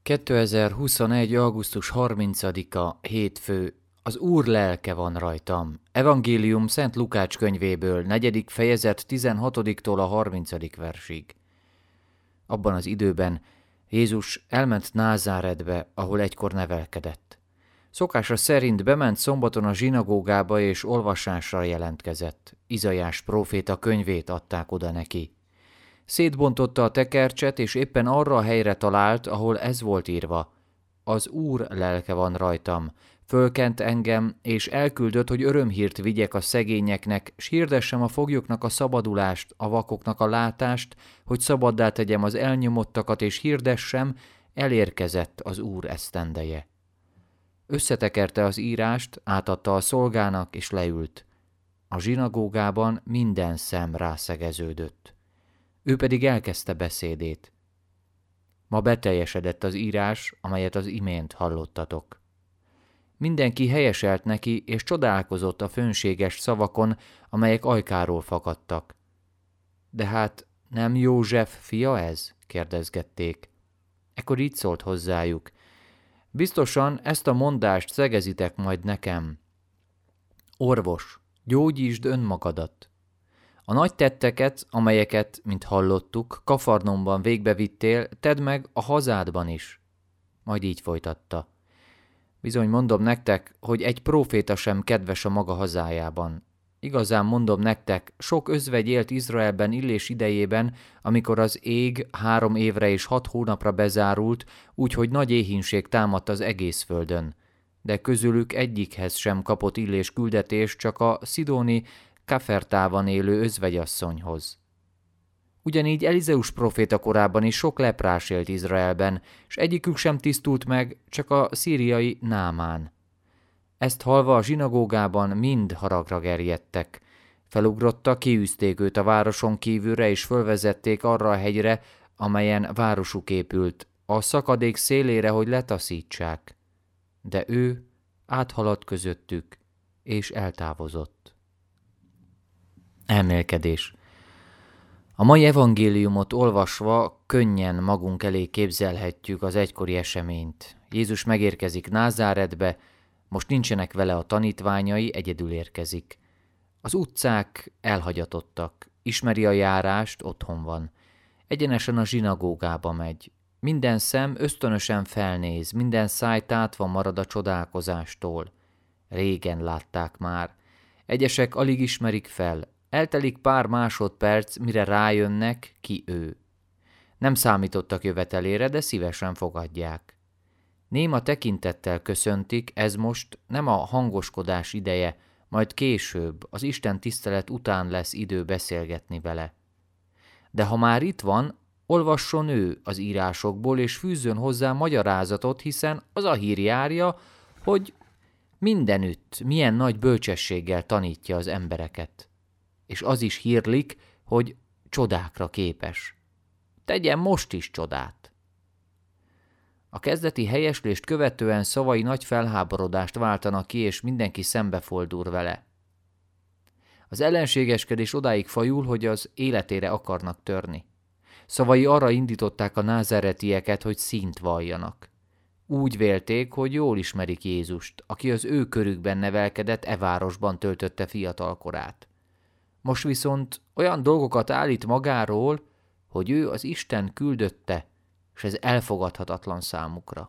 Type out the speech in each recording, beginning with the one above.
2021. augusztus 30-a, hétfő. Az Úr lelke van rajtam. Evangélium Szent Lukács könyvéből, 4. fejezet 16-tól a 30. versig. Abban az időben Jézus elment Názáretbe, ahol egykor nevelkedett. Szokása szerint bement szombaton a zsinagógába és olvasásra jelentkezett. Izaiás próféta könyvét adták oda neki. Szétbontotta a tekercset, és éppen arra a helyre talált, ahol ez volt írva: Az Úr lelke van rajtam, fölkent engem, és elküldött, hogy örömhírt vigyek a szegényeknek, s hirdessem a foglyoknak a szabadulást, a vakoknak a látást, hogy szabaddá tegyem az elnyomottakat, és hirdessem, elérkezett az Úr esztendeje. Összetekerte az írást, átadta a szolgának, és leült. A zsinagógában minden szem rászegeződött. Ő pedig elkezdte beszédét. Ma beteljesedett az írás, amelyet az imént hallottatok. Mindenki helyeselt neki, és csodálkozott a fönséges szavakon, amelyek ajkáról fakadtak. De hát nem József fia ez? Kérdezgették. Ekkor így szólt hozzájuk. Biztosan ezt a mondást szegezitek majd nekem. Orvos, gyógyítsd önmagadat. A nagy tetteket, amelyeket, mint hallottuk, Kafarnaumban végbevittél, tedd meg a hazádban is. Majd így folytatta. Bizony mondom nektek, hogy egy próféta sem kedves a maga hazájában. Igazán mondom nektek, sok özvegy élt Izraelben Illés idejében, amikor az ég 3 évre és 6 hónapra bezárult, úgyhogy nagy éhínség támadt az egész földön. De közülük egyikhez sem kapott Illés küldetést, csak a szidóni Kafertában élő özvegyasszonyhoz. Ugyanígy Elizeus próféta korában is sok leprás élt Izraelben, s egyikük sem tisztult meg, csak a szíriai Námán. Ezt hallva a zsinagógában mind haragra gerjedtek. Felugrottak, kiűzték őt a városon kívülre, és fölvezették arra a hegyre, amelyen városuk épült, a szakadék szélére, hogy letaszítsák. De ő áthaladt közöttük, és eltávozott. Elmélkedés. A mai evangéliumot olvasva könnyen magunk elé képzelhetjük az egykori eseményt. Jézus megérkezik Názáretbe, most nincsenek vele a tanítványai, egyedül érkezik. Az utcák elhagyatottak, ismeri a járást, otthon van. Egyenesen a zsinagógába megy. Minden szem ösztönösen felnéz, minden száj tátva marad a csodálkozástól. Régen látták már. Egyesek alig ismerik fel. Eltelik pár másodperc, mire rájönnek, ki ő. Nem számítottak jövetelére, de szívesen fogadják. Néma tekintettel köszöntik, ez most nem a hangoskodás ideje, majd később, az Isten tisztelet után lesz idő beszélgetni vele. De ha már itt van, olvasson ő az írásokból, és fűzzön hozzá magyarázatot, hiszen az a hír járja, hogy mindenütt milyen nagy bölcsességgel tanítja az embereket. És az is hírlik, hogy csodákra képes. Tegyen most is csodát. A kezdeti helyeslést követően szavai nagy felháborodást váltanak ki, és mindenki szembefordul vele. Az ellenségeskedés odáig fajul, hogy az életére akarnak törni. Szavai arra indították a názáretieket, hogy színt valljanak. Úgy vélték, hogy jól ismerik Jézust, aki az ő körükben nevelkedett, e városban töltötte fiatalkorát. Most viszont olyan dolgokat állít magáról, hogy ő az Isten küldötte, és ez elfogadhatatlan számukra.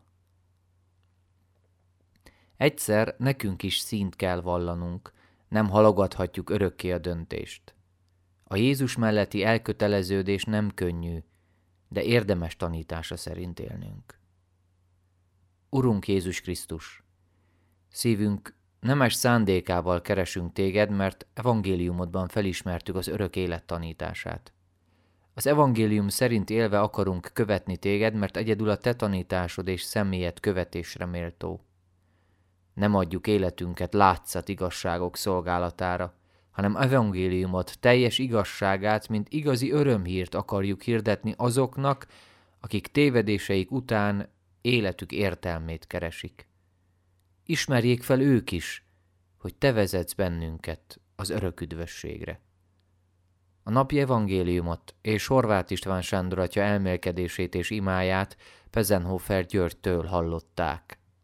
Egyszer nekünk is színt kell vallanunk, nem halogathatjuk örökké a döntést. A Jézus melletti elköteleződés nem könnyű, de érdemes tanítása szerint élnünk. Urunk Jézus Krisztus, szívünk nemes szándékával keresünk téged, mert evangéliumodban felismertük az örök élet tanítását. Az evangélium szerint élve akarunk követni téged, mert egyedül a te tanításod és személyed követésre méltó. Nem adjuk életünket látszat igazságok szolgálatára, hanem evangéliumot, teljes igazságát, mint igazi örömhírt akarjuk hirdetni azoknak, akik tévedéseik után életük értelmét keresik. Ismerjék fel ők is, hogy te vezetsz bennünket az örök üdvösségre. A napi evangéliumot és Horváth István Sándor atya elmélkedését és imáját Pezenhofer Györgytől hallották.